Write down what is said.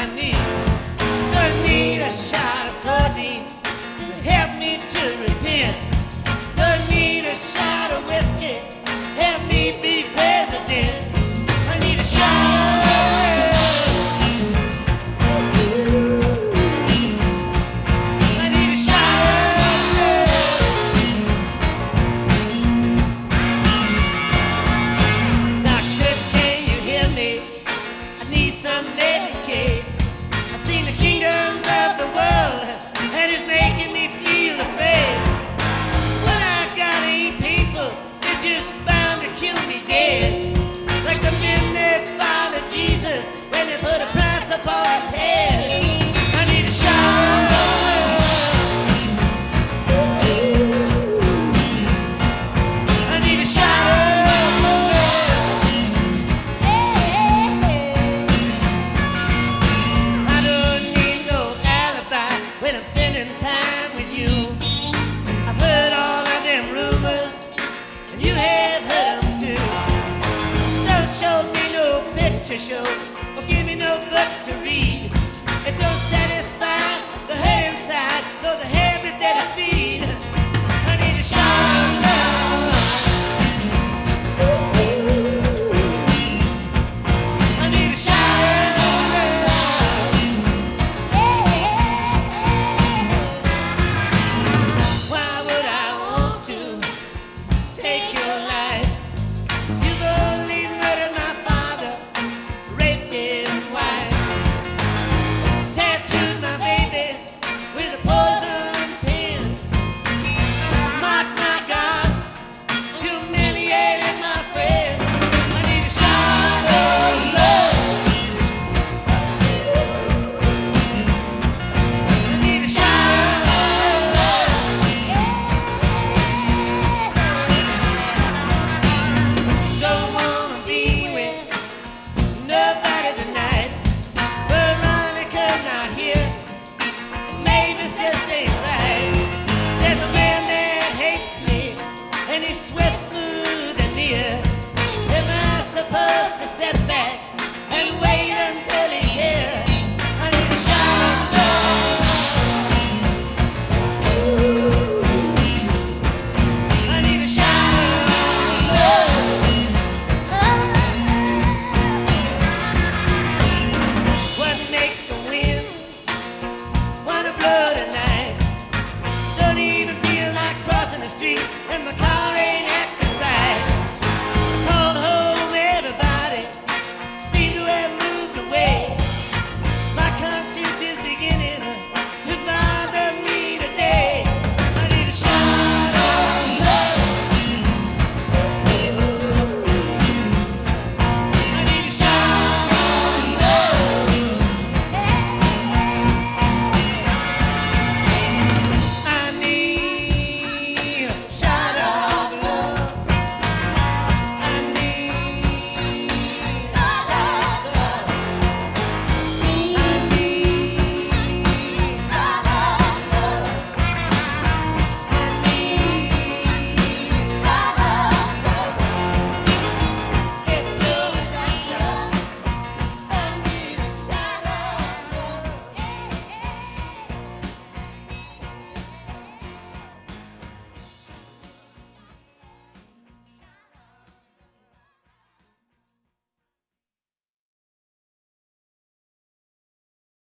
my knees. Don't need a shot of codeine to help me to repent. Don't need a shot of whiskey, help me be president. I need a shot. I need a shot. Doctor, can you hear me? I need some Medicaid. I've seen the kingdoms of the world, and it's making me feel afraid. What I got ain't painful, it's just bound to kill me dead. Like the men that followed Jesus when they put a price upon his head. I need a shot. I need a shot. I don't need no alibi when I'm spending time with you. I've heard all of them rumors, and you have heard them too. Don't show me no picture show, or give me no books to read. It don't satisfy the hurt inside, nor the habit that I feed.